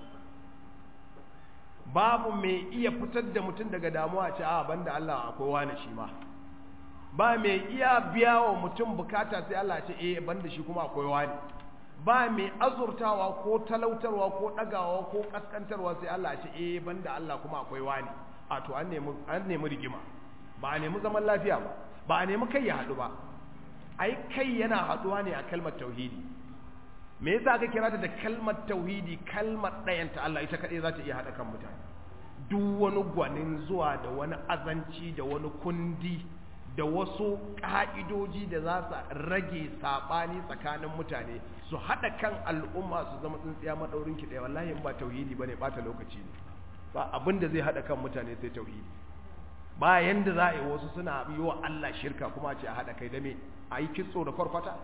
Babu mai iya fitar da mutum daga damuwa ce a banda Allah akwai wani shi ma. Ba mai iya biya wa mutum bukata sai Allah ce banda shi kuma akwai wani. Ba mai azurtawa ko talautarwa ko ɗagawa ko ƙasƙantarwa sai Allah ce banda Allah kuma akwai wani. A to an nemi rigima, ba a nemi zaman lafiya ba a nemi kai ya haɗu ba. Ai kai yana haɗuwa ne a kalmar tauhidi. Me yasa aka kira ta da kalmar tauhidi? Kalmar ɗayanta Allah ita kaɗai za ta iya haɗa kan mutane. Duk wani gwanin zuwa da wani azanci da wani kundi da wasu ƙa'idoji da za su rage saɓani tsakanin mutane su haɗa kan al'umma su zama tsintsiya maɗaurin ki ɗaya, wallahi in ba tauhidi ba ne ɓata lokaci ne. Ba abin da zai haɗa kan mutane sai tauhidi. Ba yanda za a yi wasu suna yi wa Allah shirka kuma ce a haɗa kai da me, a yi kitso da kwarkwata.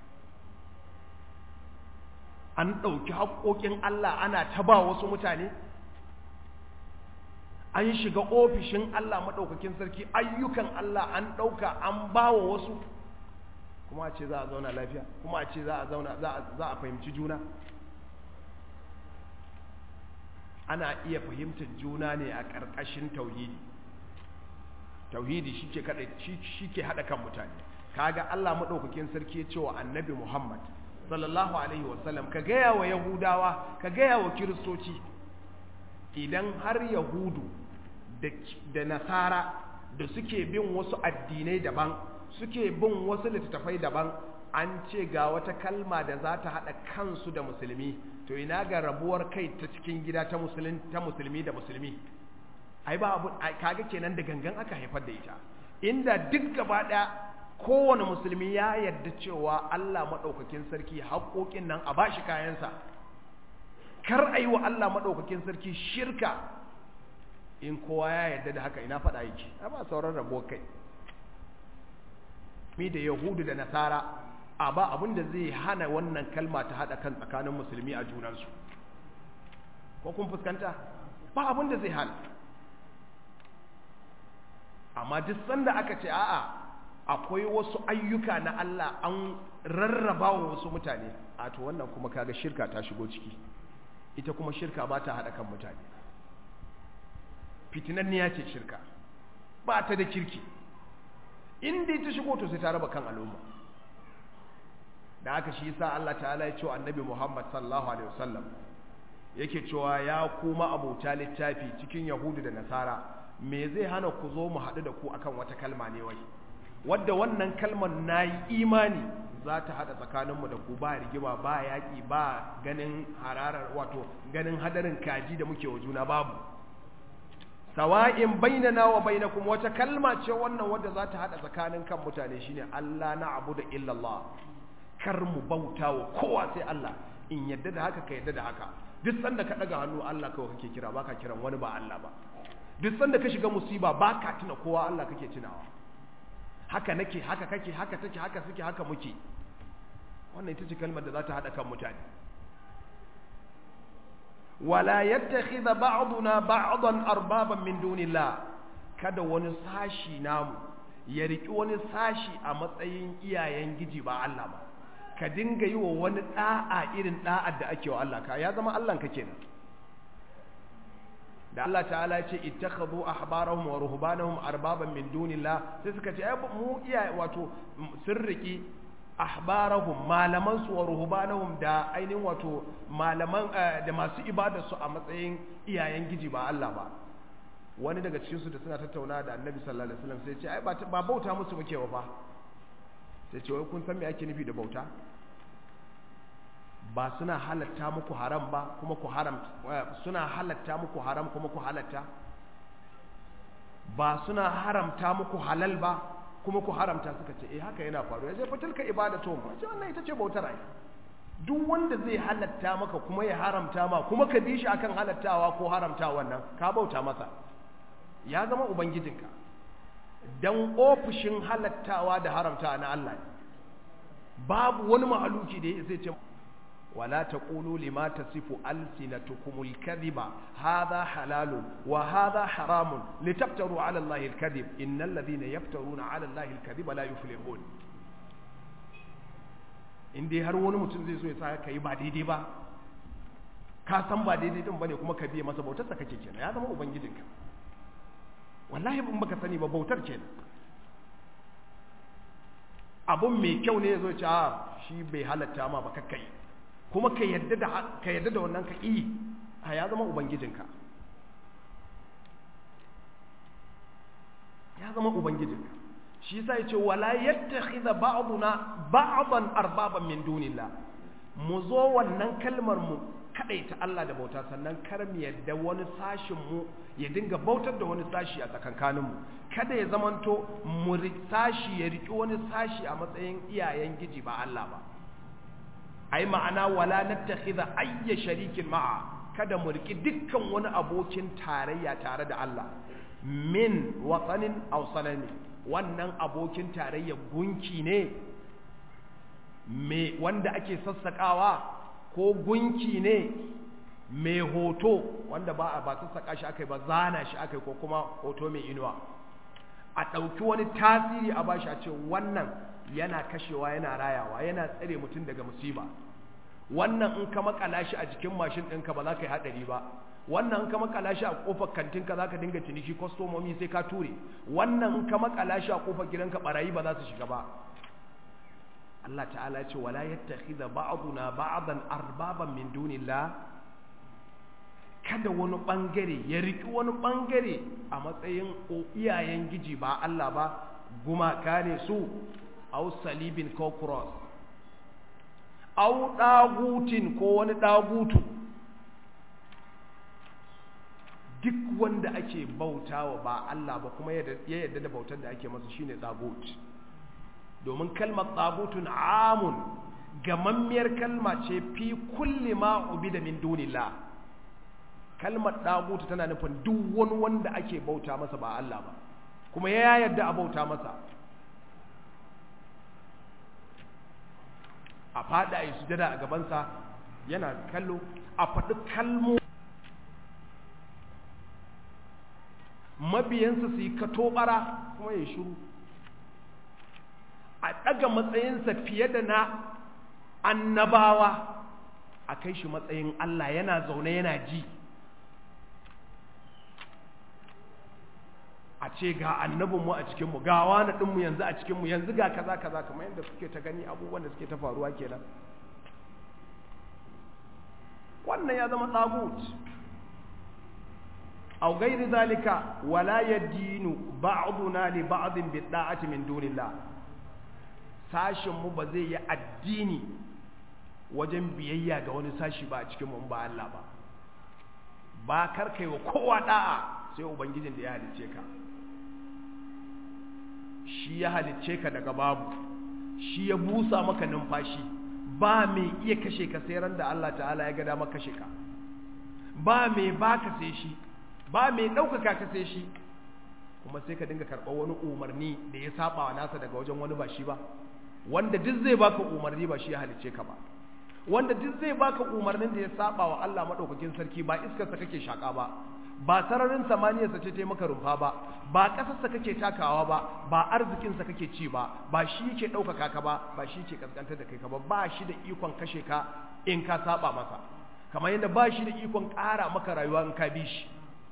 An ɗauki haƙoƙin Allah ana ta ba wasu mutane, an shiga ofishin Allah maɗaukakin sarki, ayyukan Allah an ɗauka an ba wa wasu, kuma a ce za a zauna lafiya, kuma a ce za a fahimci juna. Ana iya fahimtar juna ne a ƙarƙashin tauhidi. Tauhidi shi ke haɗa kan mutane. Kaga Allah maɗaukakin sarki ya ce wa annabi Muhammad sallallahu alaihi wasallam, ka gaya wa Yahudawa, ka gaya wa Kiristoci, idan har Yahudu da Nasara da suke bin wasu addinai daban, suke bin wasu littattafai daban, an ce ga wata kalma da za ta haɗa kansu da musulmi, to ina ga rabuwar kai ta cikin gida ta musulmi da musulmi. Ai ba abu, kaga kenan da gangan aka haifar da ita. Inda duk gaba ɗaya kowane musulmi ya yarda cewa Allah maɗaukakin sarki haƙoƙin nan a bashi kayansa, kar a yi wa Allah maɗaukakin sarki shirka, in kowa ya yarda da haka ina faɗa yake, a ba sauran rabuwar kai. Mi da Yahudu da Nasara, a ba abin da zai hana wannan kalma ta haɗa kan tsakanin musulmi a junansu. Ko kun fuskanta? Ba abin da zai hana. Amma duk sanda aka ce a'a akwai wasu ayyuka na Allah an rarraba wa wasu mutane, a to wannan kuma kaga shirka ta shigo ciki. Ita kuma shirka ba ta haɗa kan mutane. Fitinanniya ce shirka, ba ta da kirki. Inda ta shigo to sai ta raba kan al'umma. Da haka shi yasa Allah ta'ala ya ce wa annabi Muhammad sallallahu alaihi wasallam, yake cewa ya kuma abota littafi cikin Yahudu da Nasara, me zai hana ku zo mu haɗu da ku akan wata kalma ne wai, wadda wannan kalmar nayi imani za ta haɗa tsakaninmu da ku, ba rigima, ba yaƙi, ba ganin hararar, wato ganin hadarin kaji da muke wa juna, babu. Sawa'in bainana wa bainakum, wata kalma ce wannan wadda za ta haɗa tsakanin kan mutane, shine Allah na'budu illa Allah, kar mu bauta wa kowa sai Allah. In yadda da haka ka yadda da haka. Duk sanda ka daga hannu Allah kawai kake kira, baka kiran wani ba Allah ba. Duk sanda ka shiga musiba baka tuna kowa, Allah kake tunawa. Haka nake, haka kake, haka take, haka suke, haka muke. Wannan ita ce kalmar da za ta haɗa kan mutane. Wala yattakhidha ba'duna ba'dan arbaban min dunillah, kada wani sashi namu ya riki wani sashi a matsayin iyayen giji ba Allah ba. Ka dinga yi wa wani da'a irin da'ar da ake wa Allah, ka ya zama Allah ka kenan. Da Allah ta'ala ce ittakhadhu ahbarahum wa ruhbanahum arbaban min dunillah, sai suka ce ai mu iyaye, wato sun riki ahbarahum, malaman su, wa ruhbanahum, da ainihin wato malaman da masu ibada su a matsayin iyayen giji ba Allah ba. Wani daga cikin su da suna tattauna da Annabi sallallahu alaihi wasallam sai ce ai ba bauta musu muke ba. Sai ce wai kun san me ake nufi da bauta? Ba suna halatta muku haram ba kuma ku haram, suna halatta muku haram kuma ku halatta? Ba suna haramta muku halal ba kuma ku haramta? Suka ce haka yana faruwa. Ya ce fatilka ibadatu, ce wannan ita ce bautar ai. Duk wanda zai halatta maka kuma ya haramta ma, kuma ka bi shi akan halattawa ko haramtawa, wannan ka bauta masa, ya zama ubangijinka. dan ofishin halattawa da haramta na Allah babu wani mahaluki da zai ce wala taqulu lima tasifu alsinatukumul kadhiba hadha halalun wa hadha haramun litaftaru ala allahi alkadhib innal ladhina yaftaruna ala allahi alkadhiba la yuflihun. indai har wani mutum zai so ya sa kai ba daidai ba ka san ba daidai din bane kuma ka biye masa bautar sa kake kenan ya zama ubangijinka wallahi in baka sani ba bautar kenan abun mai kyau ne yazo ce shi bai halatta ma ba kakkai kuma ka yadda da wannan ka ya zama ubangijinka ya zama ubangijinka shi yasa yace wala yattakhidha ba'duna ba'dan arbaban min dunillah mu zo wannan kalmar mu kadaita Allah da bauta sannan kar mu yadda wani sashin mu ya dinga bautar da wani sashi a tsakankanin mu kada ya zamanto mu sashi ya riki wani sashi a matsayin iyayen giji ba Allah ba ai ma'ana wala nattakhidha ayya sharikin ma'a kada mu riki dukkan wani abokin tarayya tare da Allah min watanin aw sanami wannan abokin tarayya gunki ne me wanda ake sassakawa ko gunki ne mai hoto wanda ba sassaka shi akai ba zana shi akai ko kuma hoto mai inuwa a ɗauki wani tasiri a bashi a ce wannan yana kashewa yana rayawa yana tsare mutum daga musiba wannan in ka makala shi a jikin mashin ɗinka ba za ka yi haɗari ba wannan in ka makala shi a ƙofar kantinka za ka dinga ciniki kwastomomi sai ka ture wannan in ka makala shi a ƙofar gidanka ɓarayi ba za su shiga ba Allah ta'ala ce wala yattakhidha ba'duna ba'dan arbaban min dunillah kada wani bangare ya riki wani bangare a matsayin iyayen giji ba Allah ba gumaka ne su aw salibin ko cross aw dagutin ko wani dagutu duk wanda ake bautawa ba Allah ba kuma ya yarda da bautar da ake masa shine dagut domin kalmar tsagutun amun gamammiyar kalma ce fi kulli ma ubida min dunillah kalmar dagutu tana nufin duk wani wanda ake bauta masa ba Allah ba kuma ya yarda a bauta masa a fada yi sujada a gabansa yana kallo a faɗi kalmo mabiyansa su yi katobara kuma ya shiru a ɗaga matsayinsa fiye da na annabawa a kai shi matsayin Allah yana zaune yana ji a ce ga annabinmu a cikinmu ga wani ɗinmu yanzu a cikinmu yanzu ga kaza kaza kamar yadda suke ta gani abubuwan da suke ta faruwa kenan wannan ya zama tsagut aw gairi zalika wala yadinu ba'duna li ba'din bi da'ati min dunillah sashin mu ba zai yi addini wajen biyayya ga wani sashi ba a cikin mu ba Allah ba ba karkai wa kowa da'a sai ubangijin da ya halicce ka shi ya halicce ka daga babu shi ya busa maka numfashi ba mai iya kashe ka sai ran da Allah ta'ala ya ga dama kashe ka ba mai baka sai shi ba mai ɗaukaka ka sai shi kuma sai ka dinga karɓar wani umarni da ya saba wa nasa daga wajen wani ba shi ba wanda duk zai baka umarni ba shi ya halicce ka ba wanda duk zai baka umarnin da ya saba wa Allah madaukakin sarki ba iskarsa kake shaka ba ba sararin samaniyarsa ce ta maka rumfa ba ba ƙasarsa kake takawa ba ba arzikinsa kake ci ba ba shi yake ɗaukaka ka ba ba shi yake kaskantar da kai ka ba shi da ikon kashe ka in ka saba masa kamar yadda ba shi da ikon ƙara maka rayuwa in ka bi shi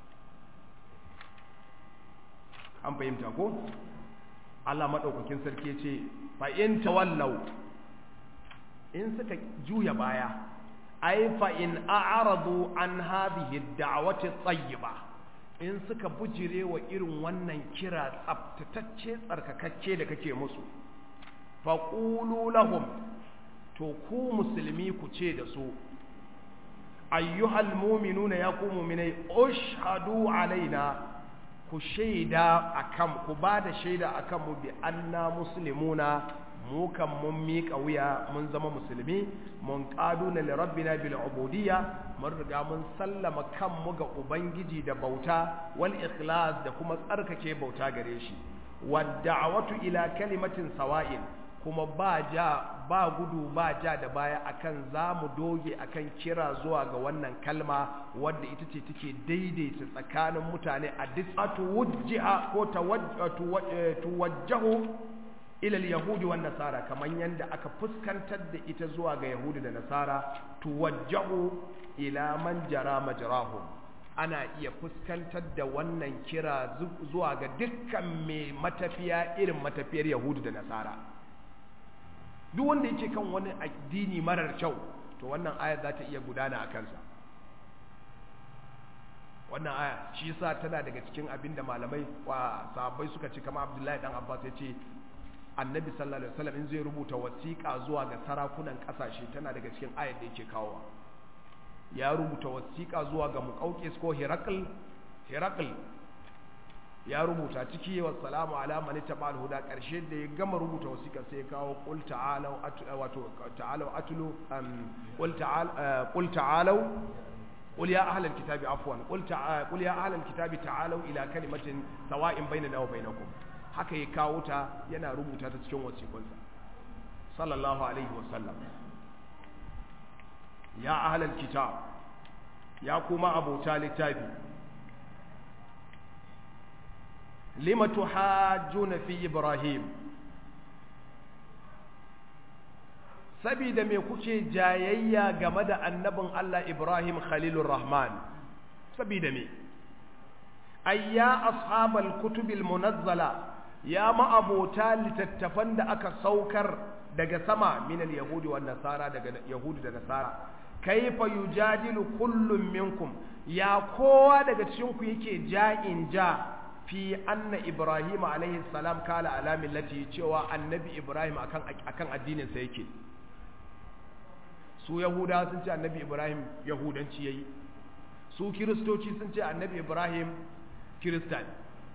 an fahimta ko Allah madaukakin sarki ce fa in tawallau in suka juya baya ai fa in a'radu an hadhihi ad-da'wati tayyiba in suka bujire wa irin wannan kira tsaftatacce tsarkakakke da kake musu fa qulu lahum to ku musulmi ku ce da su ayyuhal mu'minuna ya ku mu'minai ushhadu alaina ku shaida akan ku ba da shaida akan mu bi anna muslimuna mu kan mun miƙa wuya mun zama musulmi mun qaduna li rabbina bil ubudiyya mun riga mun sallama kanmu ga ubangiji da bauta wal ikhlas da kuma tsarkake bauta gare shi wadda'watu ila kalimatin sawa'in, kuma ba gudu ba ja da baya akan zamu doge akan kira zuwa ga wannan kalma wadda ita ce take daidaita tsakanin mutane a disatuwajjiha ko tuwajjahu ila al-yahudi wan nasara, kaman yanda aka fuskantar da ita zuwa ga yahudi da nasara, tuwajjahu ila man jara majrahum, ana iya fuskantar da wannan kira zuwa ga dukkan mai matafiya irin matafiyar yahudi da nasara. Duk wanda yake kan wani addini marar kyau to wannan aya za ta iya gudana a kansa. Wannan aya shi yasa tana daga cikin abinda malamai wa sahabbai suka ce, kamar Abdullahi dan Abbas ya ce Annabi sallallahu alaihi wasallam in zai rubuta wasiƙa zuwa ga sarakunan ƙasashe tana daga cikin ayar da yake kawowa. Ya rubuta wasiƙa zuwa ga Muqawqis ko Hirakl ya rubuta ciki wa salamu ala man ittaba al-huda, karshe da ya gama rubuta wasiƙa sai ya kawo qul ta'alu qul ya ahlal kitabi afwan qul ya ahlal kitabi ta'alu ila kalimatin sawa'in bainana wa bainakum. Haka ya kawo ta yana rubuta ta cikin wasiƙunsa sallallahu alaihi wasallam. Ya ahlal kitab, ya kuma abota littafi, lima tuhajjuna fi Ibrahim, sabida me kuke jayayya game da annabin Allah Ibrahim Khalilur Rahman? Sabida me? Ayya ashabal kutubil munazzala, ya ma'abota littattafan da aka saukar daga sama minal yahudi wan nasara, daga yahudi da nasara, kaifa yujadilu kullum minkum, ya kowa daga cikin ku yake ja'in ja fi anna Ibrahim alaihi salam kala ala millati, cewa annabi Ibrahim akan addinin sa yake. Su yahuda sun ce annabi Ibrahim yahudanci yayi, su kiristoci sun ce annabi Ibrahim kiristani.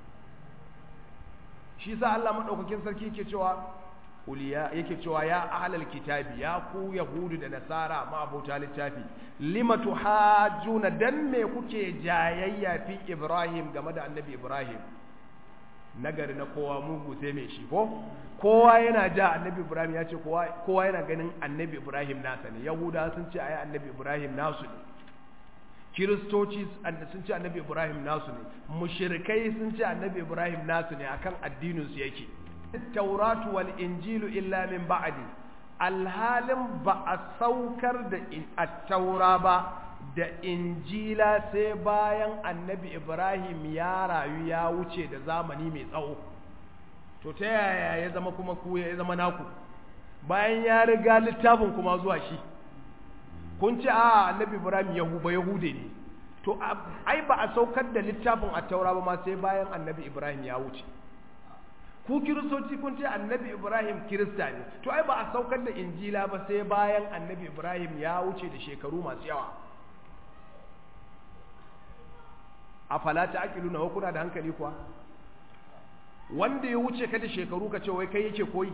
Shi sa Allah madaukakin sarki yake cewa ya ahlal kitabi, ya ku yahudu da nasara ma abota littafi, lima tuhajjuna, dan me kuke jayayya fi Ibrahim game da annabi Ibrahim? Nagari na kowa mugu sai mai shi ko kowa yana ja annabi Ibrahim, ya ce kowa yana ganin annabi Ibrahim nasa ne. Yahuda sun ce ai annabi Ibrahim nasu ne, kiristoci sun ce annabi Ibrahim nasu ne, mushrikai sun ce annabi Ibrahim nasu ne, akan addinin su yake. Tauratu wal injilu illa min ba'di, alhalin ba a saukar da at-taura ba da injila sai bayan annabi Ibrahim ya rayu ya wuce da zamani mai tsawo. To ta yaya ya zama kuma ku ya zama naku bayan ya riga littafin kuma zuwa shi? Kun ce a annabi Ibrahim yahude ne, to ai ba a saukar da littafin at-taura ba ma sai bayan annabi Ibrahim ya wuce. Ku kiristoci kun ce annabi Ibrahim kirista ne, to ai ba a saukar da injila ba sai bayan annabi Ibrahim ya wuce da shekaru masu yawa. Afala ta'qiluna, wa kuna da hankali kuwa? Wanda ya wuce ka da shekaru ka ce wai kai yake koyi?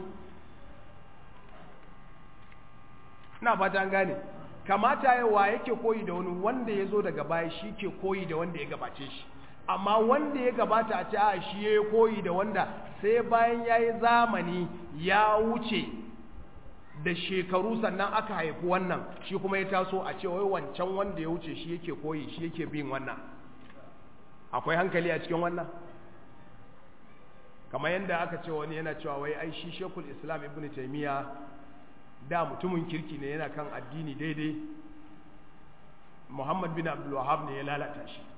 Ina fata an gane. Kamata yawa yake koyi da wani wanda ya zo daga baya, shi ke koyi da wanda ya gabace shi. Amma wanda ya gabata a ce a shi ya koyi da wanda sai bayan ya yi zamani ya wuce da shekaru sannan aka haifi wannan, shi kuma ya taso a ce wai wancan wanda ya wuce shi yake koyi, shi yake bin wannan. Akwai hankali a cikin wannan? Kamar yadda aka ce wani yana cewa wai ai shi Sheikhul Islam Ibn Taymiyyah da mutumin kirki ne, yana kan addini daidai, Muhammad bin Abdul Wahhab ne ya lalata shi.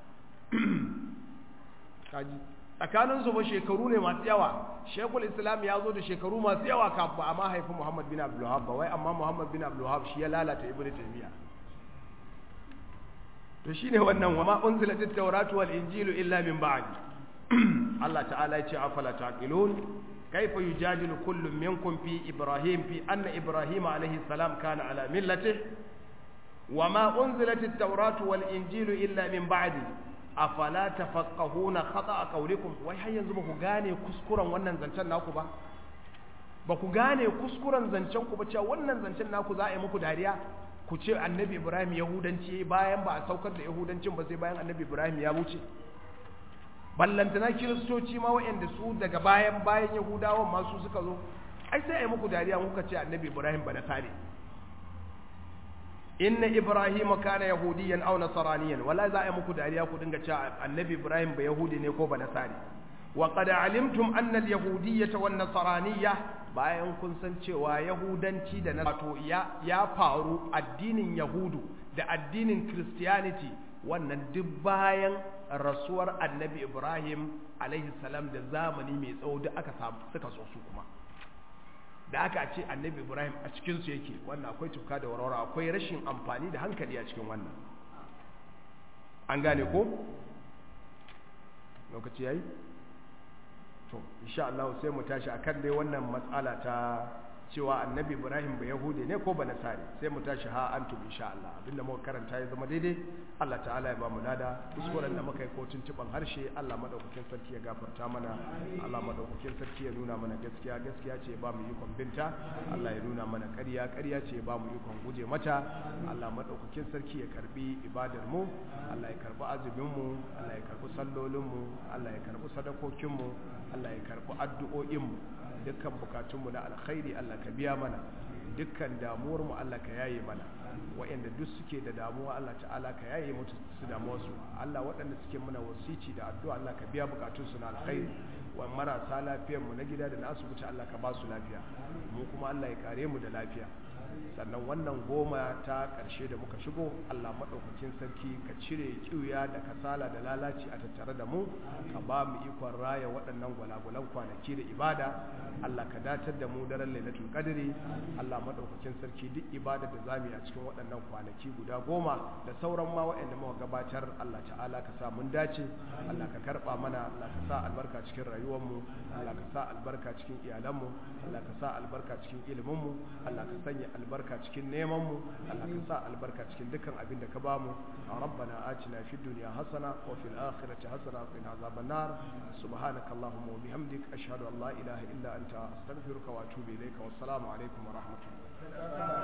Kaji tsakanin su ba shekaru ne masu yawa. Sheikhul Islam ya zo da shekaru masu yawa kafin amma haifi Muhammad bin Abdul Wahhab ba, wai amma Muhammad bin Abdul Wahhab shi ya lalata Ibn Taymiyyah. To shine wannan wa ma unzilat at-tauratu wal injilu illa min ba'di. Allah ta'ala ya ce afala taqilun, kayfa yujadilu kullu minkum fi Ibrahim fi anna Ibrahim alayhi salam kana ala millatihi wa ma unzilat at-tauratu wal injilu illa min ba'di afala tafaqahuna khata'a qawlikum. Wai har yanzu ba ku gane kuskuren wannan zancen naku ba? Ba ku gane kuskuren zancen ku ba, cewa wannan zancen naku za a yi muku dariya? Ku ce annabi Ibrahim yahudanci bayan ba a saukar da yahudancin ba sai bayan annabi Ibrahim ya wuce. ballantana kiristoci ma waɗanda su daga bayan yahudawan masu suka zo ai sai a yi muku dariya kuka ce annabi ibrahim ba nasari inna ibrahim kana yahudiyan aw nasraniyan wala za a yi muku dariya ku dinga cewa annabi ibrahim ba yahudi ne ko ba nasari wa qad alimtum anna al-yahudiyyah wan nasraniyyah bayan kun san cewa yahudanci da wato ya faru addinin yahudu da addinin christianity wannan duk bayan rasuwar annabi ibrahim alaihi salam da zamani mai tsawo da aka samu suka so su kuma da aka ce annabi ibrahim a cikinsu yake wannan akwai tuka da warwara akwai rashin amfani da hankali a cikin wannan an gane ko lokaci yayi to insha Allah sai mu tashi akan dai wannan matsala ta cewa annabi ibrahim ba yahudi ne ko ba nasari sai mu tashi ha antum insha Allah abinda muka karanta ya zama daidai Allah ta'ala ya ba mu lada kuskuren da muka yi ko tuntuban harshe Allah madaukakin sarki ya gafarta mana Allah madaukakin sarki ya nuna mana gaskiya ce ya ba mu ikon binta Allah ya nuna mana ƙarya ce ya ba mu ikon guje mata Allah madaukakin sarki ya karbi ibadar mu Allah ya karbi azumin mu Allah ya karbi sallolin mu Allah ya karbi sadakokin mu Allah ya karbi addu'o'in mu dukkan bukatunmu na alkhairi Allah ka biya mana dukkan damuwarmu Allah ka yaye mana waɗanda duk suke da damuwa Allah ta'ala ka yaye mutu su damuwarsu Allah waɗanda suke muna wasici da addu'a Allah ka biya bukatunsu na alkhairi wa marasa lafiyarmu na gida da na asibiti Allah ka ba su lafiya mu kuma Allah ya kare mu da lafiya sannan wannan goma ta ƙarshe da muka shigo Allah maɗaukakin sarki ka cire ƙiuya da kasala da lalaci a tattare da mu ka ba mu ikon raya waɗannan gwalagwalan kwanaki da ibada Allah ka datar da mu daren lailatul qadri Allah maɗaukakin sarki duk ibada da zamu yi a cikin waɗannan kwanaki guda goma da sauran ma waɗanda muka gabatar Allah ta'ala ka sa mun dace Allah ka karɓa mana Allah ka sa albarka cikin rayuwar mu Allah ka sa albarka cikin iyalan mu Allah ka sa albarka cikin ilimin mu Allah ka sanya albarka cikin neman mu Allah ka sa albarka cikin dukkan abin da ka bamu rabbana atina fid dunya hasana wa fil akhirati hasana wa qina azaban nar subhanaka allahumma wa bihamdik ashhadu an la ilaha illa anta astaghfiruka wa atubu ilayka wassalamu alaikum wa rahmatullahi